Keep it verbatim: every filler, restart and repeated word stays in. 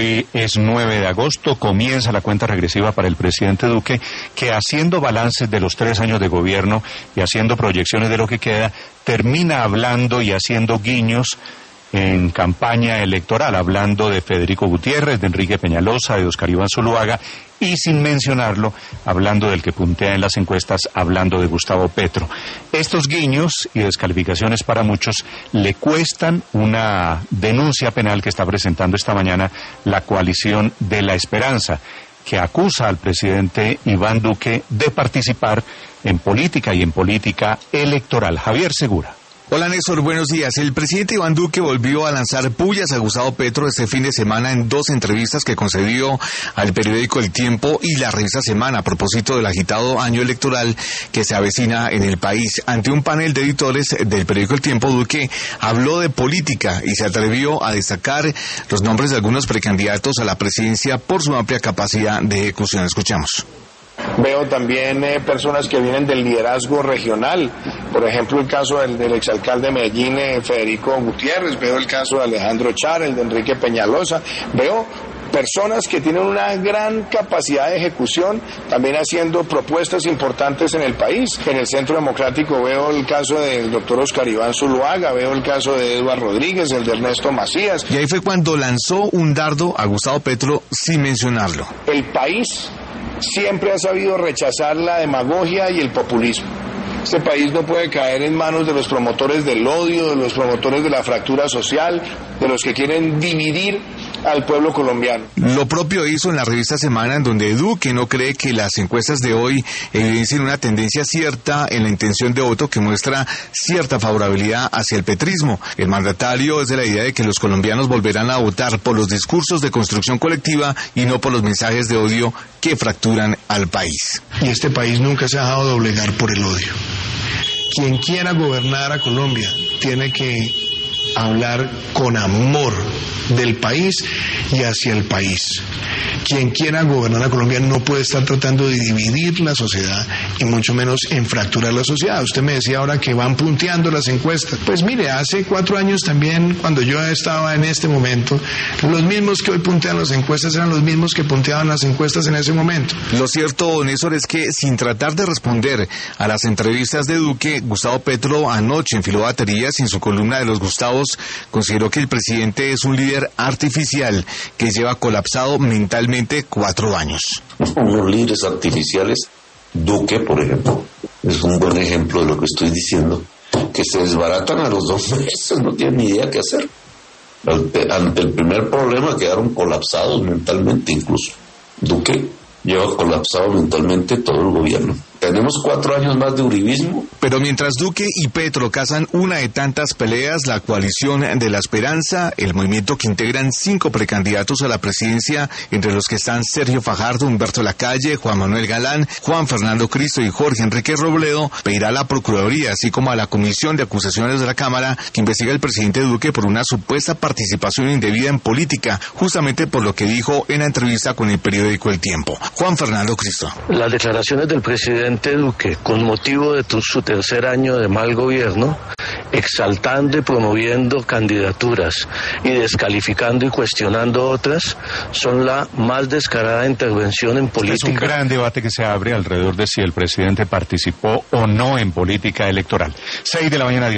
Hoy es nueve de agosto, comienza la cuenta regresiva para el presidente Duque, que haciendo balances de los tres años de gobierno y haciendo proyecciones de lo que queda, termina hablando y haciendo guiños en campaña electoral, hablando de Federico Gutiérrez, de Enrique Peñalosa, de Oscar Iván Zuluaga, y sin mencionarlo, hablando del que puntea en las encuestas, hablando de Gustavo Petro. Estos guiños y descalificaciones para muchos le cuestan una denuncia penal que está presentando esta mañana la coalición de la Esperanza, que acusa al presidente Iván Duque de participar en política y en política electoral. Javier Segura. Hola Néstor, buenos días. El presidente Iván Duque volvió a lanzar pullas a Gustavo Petro este fin de semana en dos entrevistas que concedió al periódico El Tiempo y la revista Semana a propósito del agitado año electoral que se avecina en el país. Ante un panel de editores del periódico El Tiempo, Duque habló de política y se atrevió a destacar los nombres de algunos precandidatos a la presidencia por su amplia capacidad de ejecución. Escuchamos. Veo también eh, personas que vienen del liderazgo regional, por ejemplo el caso del, del exalcalde de Medellín, eh, Federico Gutiérrez, veo el caso de Alejandro Char, el de Enrique Peñalosa, veo personas que tienen una gran capacidad de ejecución, también haciendo propuestas importantes en el país. En el Centro Democrático veo el caso del doctor Oscar Iván Zuluaga, veo el caso de Eduardo Rodríguez, el de Ernesto Macías. Y ahí fue cuando lanzó un dardo a Gustavo Petro sin mencionarlo. El país siempre ha sabido rechazar la demagogia y el populismo. Este país no puede caer en manos de los promotores del odio, de los promotores de la fractura social, de los que quieren dividir al pueblo colombiano. Lo propio hizo en la revista Semana, en donde Duque no cree que las encuestas de hoy evidencien una tendencia cierta en la intención de voto que muestra cierta favorabilidad hacia el petrismo. El mandatario es de la idea de que los colombianos volverán a votar por los discursos de construcción colectiva y no por los mensajes de odio que fracturan al país. Y este país nunca se ha dejado doblegar por el odio. Quien quiera gobernar a Colombia tiene que hablar con amor del país y hacia el país. Quien quiera gobernar a Colombia no puede estar tratando de dividir la sociedad y mucho menos en fracturar la sociedad. Usted me decía ahora que van punteando las encuestas. Pues mire, hace cuatro años también, cuando yo estaba en este momento, los mismos que hoy puntean las encuestas eran los mismos que punteaban las encuestas en ese momento. Lo cierto, Néstor, es que sin tratar de responder a las entrevistas de Duque, Gustavo Petro anoche enfiló baterías en su columna de los Gustavos consideró que el presidente es un líder artificial que lleva colapsado mentalmente cuatro años. Unos líderes artificiales, Duque, por ejemplo, es un buen ejemplo de lo que estoy diciendo, que se desbaratan a los dos meses, no tienen ni idea qué hacer. Ante, ante el primer problema quedaron colapsados mentalmente incluso. Duque lleva colapsado mentalmente todo el gobierno. Tenemos cuatro años más de uribismo. Pero mientras Duque y Petro cazan una de tantas peleas, la coalición de la Esperanza, el movimiento que integran cinco precandidatos a la presidencia, entre los que están Sergio Fajardo, Humberto Lacalle, Juan Manuel Galán, Juan Fernando Cristo y Jorge Enrique Robledo, pedirá a la Procuraduría, así como a la Comisión de Acusaciones de la Cámara, que investiga al presidente Duque por una supuesta participación indebida en política, justamente por lo que dijo en la entrevista con el periódico El Tiempo. Juan Fernando Cristo. Las declaraciones del presidente Duque, con motivo de tu, su tercer año de mal gobierno, exaltando y promoviendo candidaturas y descalificando y cuestionando otras, son la más descarada intervención en política. Es un gran debate que se abre alrededor de si el presidente participó o no en política electoral. Seis de la mañana.